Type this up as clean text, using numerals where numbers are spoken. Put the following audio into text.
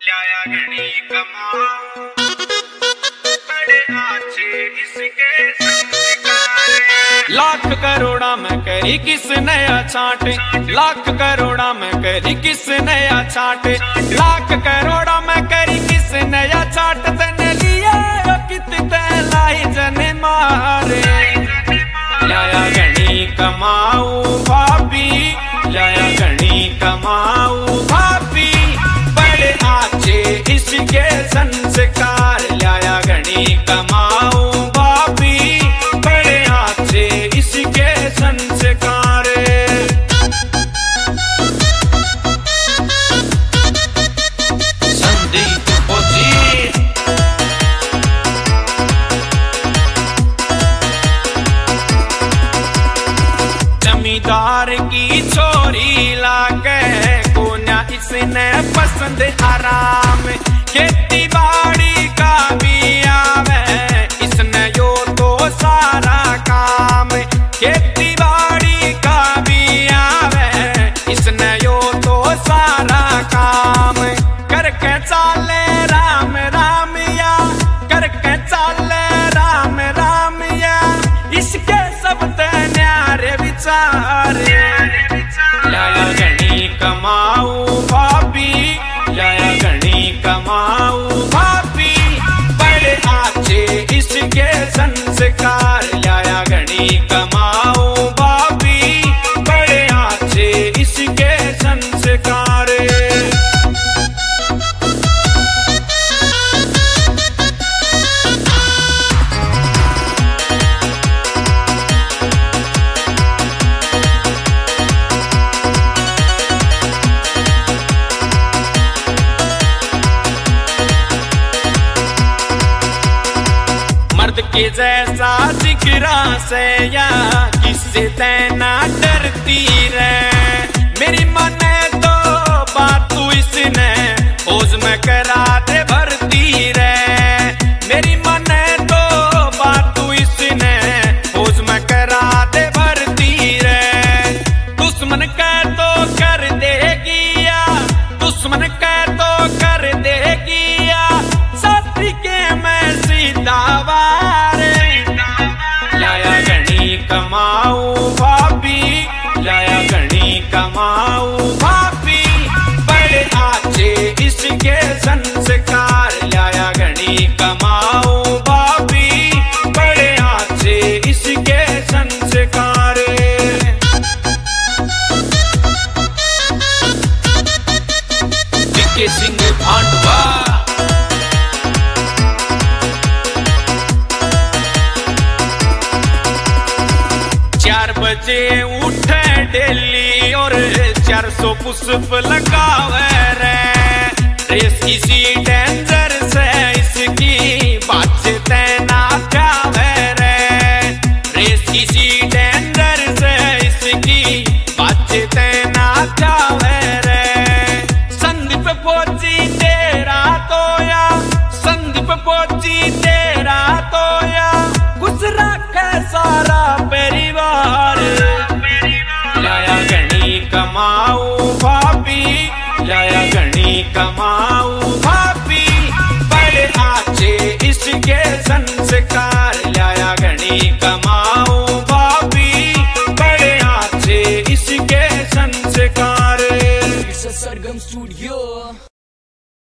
लाया घड़ी कमाओ बड़े अच्छे इसके संस्कार। लाख करोड़ा में करी किस नया छाटे, लाख करोड़ा में करी किस नया छाटे, लाख करोड़ा में करी किस नया छाट। तने लिया कितने लाई जने मारे, लाया घड़ी कमाऊ भाभी, लाया घड़ी कमाऊ भाभी बड़े अच्छे इसके संस्कार। लाया घड़ी कमाऊ भाभी बड़े अच्छे इसके संस्कार। संदीप फौजी जमींदार की छोरी लागे कोन्या इसने पसंद आराम। खेती बाड़ी का भी आवे इसने यो तो सारा काम। खेती बाड़ी का भी आवे इसने यो तो सारा काम। करके चाले राम राम या, करके चाले राम राम या, इसके सब न्यारे विचार। लाया घड़ी कमाऊ भाभी, लाया घड़ी कमाऊ भाभी बड़े अच्छे इसके संस्कार। लाया घड़ी कमाऊ भाभी बड़े अच्छे इसके संस्कार। मर्द के जैसा जिगरा से या किससे तैना डरती रे। मेरी मने तो बात तू इसने ओज में करा दे भरती रे। मेरी मने तो बात तू इसने ओज में करा दे भरती रे। दुश्मन कह तो कर देगी या, दुश्मन कह तो कर देगी या, साथी के मैं सीधा वारे। लाया घड़ी कमाऊ भाभी, लाया घड़ी कमाऊ भाभी बड़े अच्छे इसके संस्कार। लाया घड़ी कमाऊ भाभी बड़े अच्छे इसके संस्कार। के सिंह भांडवा 4 बजे उठे डेली और 400 पुष्प लगावे रे। रेस इसी डेंजर से इसकी बातचीत ना जावे रे। रेस इसी डेंजर से इसकी बातचीत ना जावे रे। संदीप फौजी तेरा तो या, संदीप फौजी तेरा तो या, गुजरा का सारा परिवार। लाया घड़ी कमाऊ भाभी, लाया घड़ी कमाऊ भाभी बड़े अच्छे इसके संस्कार। लाया घड़ी कमाऊ भाभी बड़े अच्छे इसके संस्कार। It's a Sargam Studio.